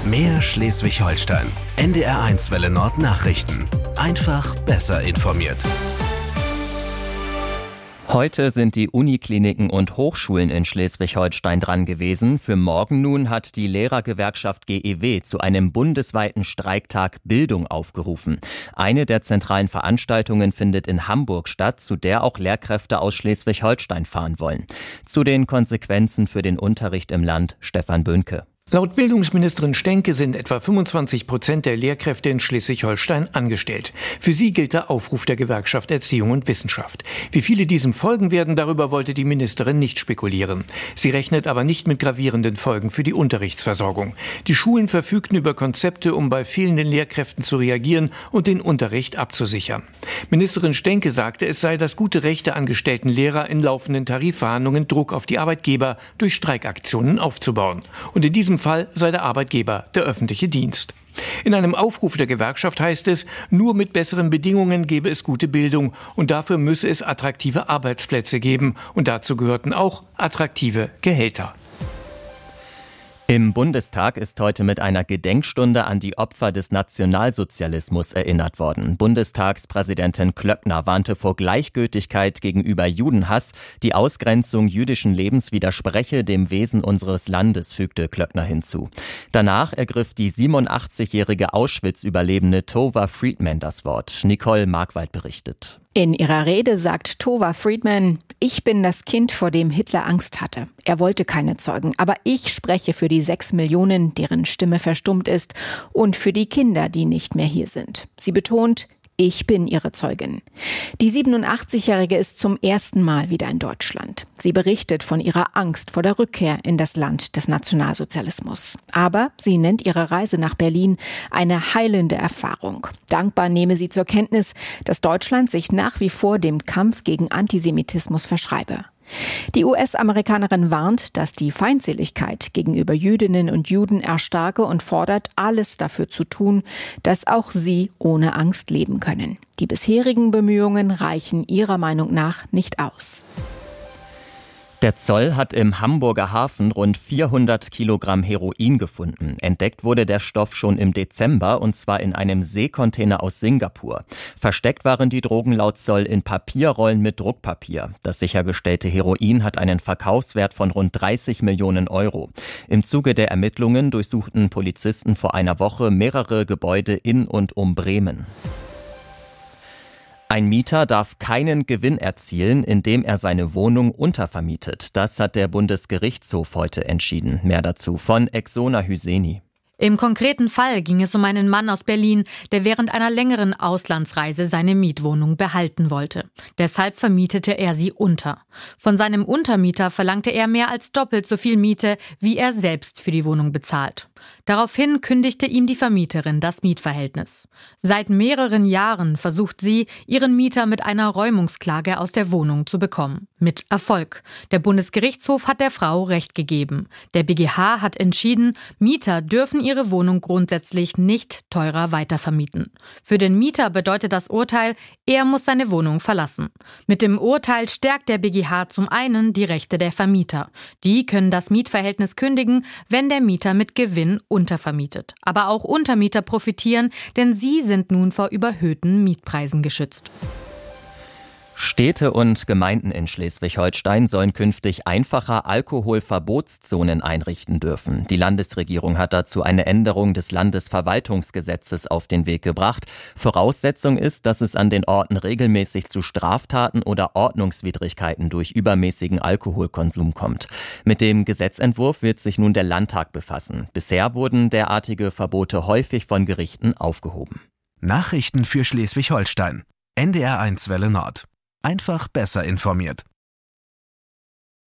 Mehr Schleswig-Holstein. NDR1 Welle Nord Nachrichten. Einfach besser informiert. Heute sind die Unikliniken und Hochschulen in Schleswig-Holstein dran gewesen. Für morgen nun hat die Lehrergewerkschaft GEW zu einem bundesweiten Streiktag Bildung aufgerufen. Eine der zentralen Veranstaltungen findet in Hamburg statt, zu der auch Lehrkräfte aus Schleswig-Holstein fahren wollen. Zu den Konsequenzen für den Unterricht im Land, Stefan Böhnke. Laut Bildungsministerin Stenke sind etwa 25% der Lehrkräfte in Schleswig-Holstein angestellt. Für sie gilt der Aufruf der Gewerkschaft Erziehung und Wissenschaft. Wie viele diesem folgen werden, darüber wollte die Ministerin nicht spekulieren. Sie rechnet aber nicht mit gravierenden Folgen für die Unterrichtsversorgung. Die Schulen verfügten über Konzepte, um bei fehlenden Lehrkräften zu reagieren und den Unterricht abzusichern. Ministerin Stenke sagte, es sei das gute Recht der angestellten Lehrer, in laufenden Tarifverhandlungen Druck auf die Arbeitgeber durch Streikaktionen aufzubauen. Und in diesem Fall sei der Arbeitgeber der öffentliche Dienst. In einem Aufruf der Gewerkschaft heißt es, nur mit besseren Bedingungen gebe es gute Bildung und dafür müsse es attraktive Arbeitsplätze geben und dazu gehörten auch attraktive Gehälter. Im Bundestag ist heute mit einer Gedenkstunde an die Opfer des Nationalsozialismus erinnert worden. Bundestagspräsidentin Klöckner warnte vor Gleichgültigkeit gegenüber Judenhass. Die Ausgrenzung jüdischen Lebens widerspreche dem Wesen unseres Landes, fügte Klöckner hinzu. Danach ergriff die 87-jährige Auschwitz-Überlebende Tova Friedman das Wort. Nicole Markwald berichtet. In ihrer Rede sagt Tova Friedman: Ich bin das Kind, vor dem Hitler Angst hatte. Er wollte keine Zeugen, aber ich spreche für die 6 Millionen, deren Stimme verstummt ist, und für die Kinder, die nicht mehr hier sind. Sie betont: Ich bin ihre Zeugin. Die 87-Jährige ist zum ersten Mal wieder in Deutschland. Sie berichtet von ihrer Angst vor der Rückkehr in das Land des Nationalsozialismus. Aber sie nennt ihre Reise nach Berlin eine heilende Erfahrung. Dankbar nehme sie zur Kenntnis, dass Deutschland sich nach wie vor dem Kampf gegen Antisemitismus verschreibe. Die US-Amerikanerin warnt, dass die Feindseligkeit gegenüber Jüdinnen und Juden erstarke und fordert, alles dafür zu tun, dass auch sie ohne Angst leben können. Die bisherigen Bemühungen reichen ihrer Meinung nach nicht aus. Der Zoll hat im Hamburger Hafen rund 400 Kilogramm Heroin gefunden. Entdeckt wurde der Stoff schon im Dezember, und zwar in einem Seekontainer aus Singapur. Versteckt waren die Drogen laut Zoll in Papierrollen mit Druckpapier. Das sichergestellte Heroin hat einen Verkaufswert von rund 30 Millionen Euro. Im Zuge der Ermittlungen durchsuchten Polizisten vor einer Woche mehrere Gebäude in und um Bremen. Ein Mieter darf keinen Gewinn erzielen, indem er seine Wohnung untervermietet. Das hat der Bundesgerichtshof heute entschieden. Mehr dazu von Exona Hüseni. Im konkreten Fall ging es um einen Mann aus Berlin, der während einer längeren Auslandsreise seine Mietwohnung behalten wollte. Deshalb vermietete er sie unter. Von seinem Untermieter verlangte er mehr als doppelt so viel Miete, wie er selbst für die Wohnung bezahlt. Daraufhin kündigte ihm die Vermieterin das Mietverhältnis. Seit mehreren Jahren versucht sie, ihren Mieter mit einer Räumungsklage aus der Wohnung zu bekommen. Mit Erfolg. Der Bundesgerichtshof hat der Frau Recht gegeben. Der BGH hat entschieden, Mieter dürfen ihre Wohnung grundsätzlich nicht teurer weitervermieten. Für den Mieter bedeutet das Urteil, er muss seine Wohnung verlassen. Mit dem Urteil stärkt der BGH zum einen die Rechte der Vermieter. Die können das Mietverhältnis kündigen, wenn der Mieter mit Gewinn untervermietet. Aber auch Untermieter profitieren, denn sie sind nun vor überhöhten Mietpreisen geschützt. Städte und Gemeinden in Schleswig-Holstein sollen künftig einfacher Alkoholverbotszonen einrichten dürfen. Die Landesregierung hat dazu eine Änderung des Landesverwaltungsgesetzes auf den Weg gebracht. Voraussetzung ist, dass es an den Orten regelmäßig zu Straftaten oder Ordnungswidrigkeiten durch übermäßigen Alkoholkonsum kommt. Mit dem Gesetzentwurf wird sich nun der Landtag befassen. Bisher wurden derartige Verbote häufig von Gerichten aufgehoben. Nachrichten für Schleswig-Holstein. NDR1 Welle Nord. Einfach besser informiert.